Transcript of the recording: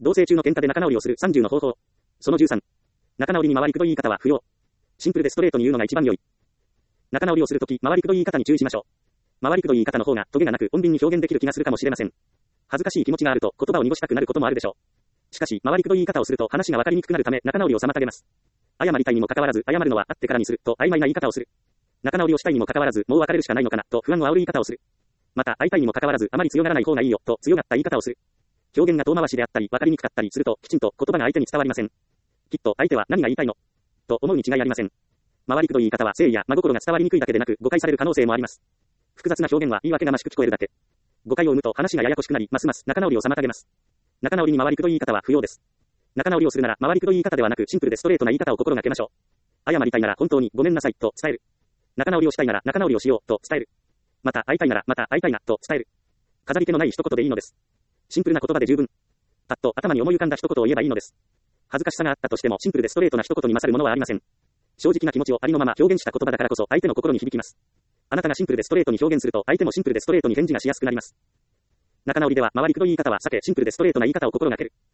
同棲中の喧嘩で仲直りをする30の方法。その13。仲直りに回りくどい言い方は不要。シンプルでストレートに言うのが一番良い。仲直りをするとき、回りくどい言い方に注意しましょう。回りくどい言い方の方がトゲがなく穏便に表現できる気がするかもしれません。恥ずかしい気持ちがあると言葉を濁したくなることもあるでしょう。しかし、回りくどい言い方をすると話が分かりにくくなるため仲直りを妨げます。謝りたいにもかかわらず謝るのは会ってからにすると曖昧な言い方をする。仲直りをしたいにもかかわらずもう別れるしかないのかなと不安を煽る言い方をする。また会いたいにもかかわらずあまり強がらない方がいいよと強がった言い方をする。表現が遠回しであったり分かりにくかったりするときちんと言葉が相手に伝わりません。きっと相手は何が言いたいのと思うに違いありません。回りくどい言い方は誠意や真心が伝わりにくいだけでなく誤解される可能性もあります。複雑な表現は言い訳がましく聞こえるだけ。誤解を生むと話がややこしくなりますます仲直りを妨げます。仲直りに回りくどい言い方は不要です。仲直りをするなら回りくどい言い方ではなくシンプルでストレートな言い方を心がけましょう。謝りたいなら本当にごめんなさいと伝える。仲直りをしたいなら仲直りをしようと伝える。また会いたいならまた会いたいなと伝える。飾り気のない一言でいいのです。シンプルな言葉で十分。パッと頭に思い浮かんだ一言を言えばいいのです。恥ずかしさがあったとしてもシンプルでストレートな一言に勝るものはありません。正直な気持ちをありのまま表現した言葉だからこそ相手の心に響きます。あなたがシンプルでストレートに表現すると相手もシンプルでストレートに返事がしやすくなります。仲直りでは回りくどい言い方は避けシンプルでストレートな言い方を心がける。